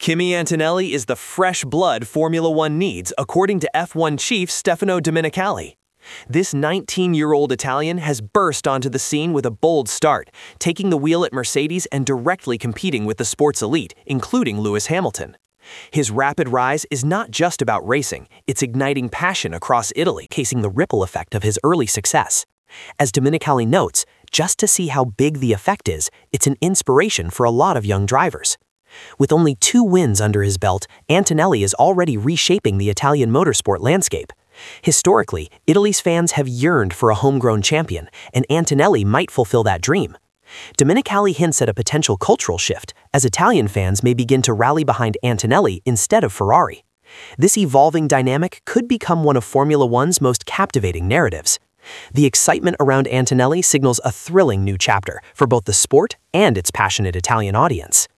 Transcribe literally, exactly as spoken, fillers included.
Kimi Antonelli is the fresh blood Formula One needs, according to F one chief Stefano Domenicali. This nineteen-year-old Italian has burst onto the scene with a bold start, taking the wheel at Mercedes and directly competing with the sports elite, including Lewis Hamilton. His rapid rise is not just about racing, it's igniting passion across Italy, casing the ripple effect of his early success. As Domenicali notes, just to see how big the effect is, it's an inspiration for a lot of young drivers. With only two wins under his belt, Antonelli is already reshaping the Italian motorsport landscape. Historically, Italy's fans have yearned for a homegrown champion, and Antonelli might fulfill that dream. Domenicali hints at a potential cultural shift, as Italian fans may begin to rally behind Antonelli instead of Ferrari. This evolving dynamic could become one of Formula One's most captivating narratives. The excitement around Antonelli signals a thrilling new chapter for both the sport and its passionate Italian audience.